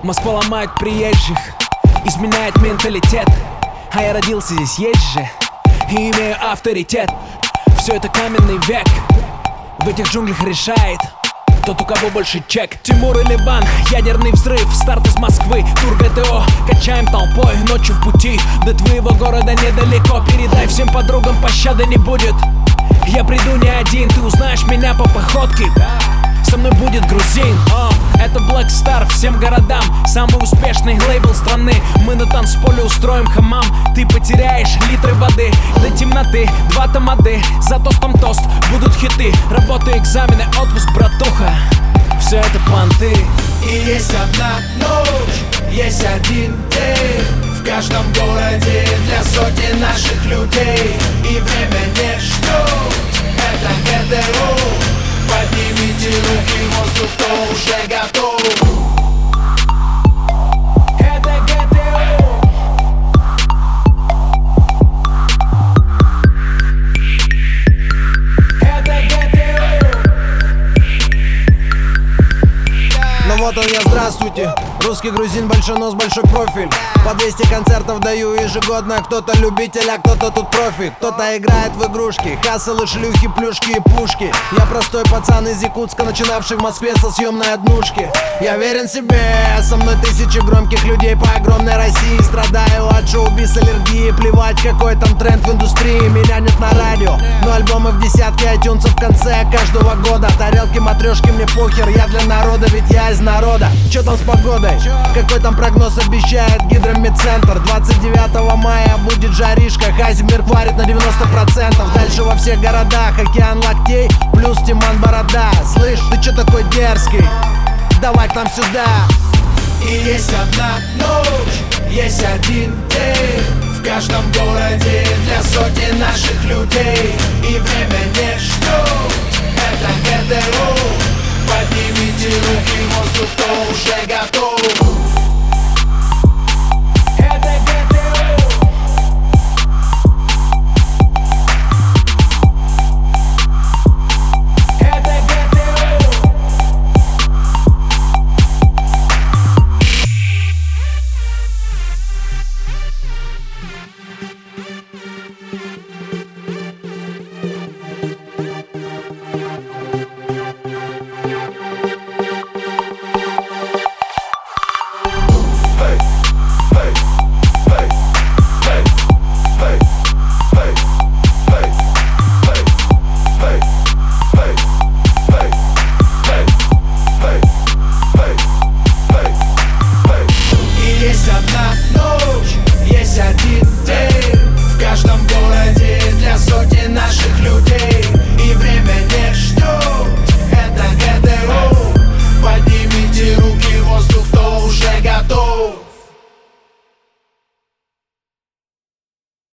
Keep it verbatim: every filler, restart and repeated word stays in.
Москва ломает приезжих, изменяет менталитет. А я родился здесь, есть же, и имею авторитет. Все это каменный век, в этих джунглях решает тот, у кого больше чек. Тимур и Ливан, ядерный взрыв, старт из Москвы, тур ГТО, качаем толпой, ночью в пути. До твоего города недалеко, передай всем подругам, пощады не будет. Я приду не один, ты узнаешь меня по походке. Со мной будет грузин, о, это Black Star всем городам. Самый успешный лейбл страны. Мы на танцполе устроим хамам. Ты потеряешь литры воды до темноты, два тамады. За тостом тост, будут хиты. Работа, экзамены, отпуск, братуха. Все это понты. И есть одна ночь, есть один день в каждом городе для сотни наших людей. И время не ждет, это ГТО. Поднимите руки в воздух, кто уже готов. Это ГТО. Это ГТО. Ну вот он я, здравствуйте. Русский грузин, большой нос, большой профиль. По двести концертов даю ежегодно. Кто-то любитель, а кто-то тут профи. Кто-то играет в игрушки, хасселы, шлюхи, плюшки и пушки. Я простой пацан из Якутска, начинавший в Москве со съемной однушки. Я верен себе, со мной тысячи громких людей по огромной России. Страдаю от шоу-биз аллергии, плевать какой там тренд в индустрии. Меня нет на радио, но альбомы в десятке iTunes в конце каждого года. Тарелки, матрешки, мне похер, я для народа, ведь я из народа. Чё там с погодой? Какой там прогноз обещает гидромедцентр? Двадцать девятого мая будет жаришка, Хайзенберг варит на девяносто процентов. Дальше во всех городах океан локтей, плюс Тиман Борода. Слышь, ты чё такой дерзкий? Давай к нам сюда. И есть одна ночь, есть один день в каждом городе для сотни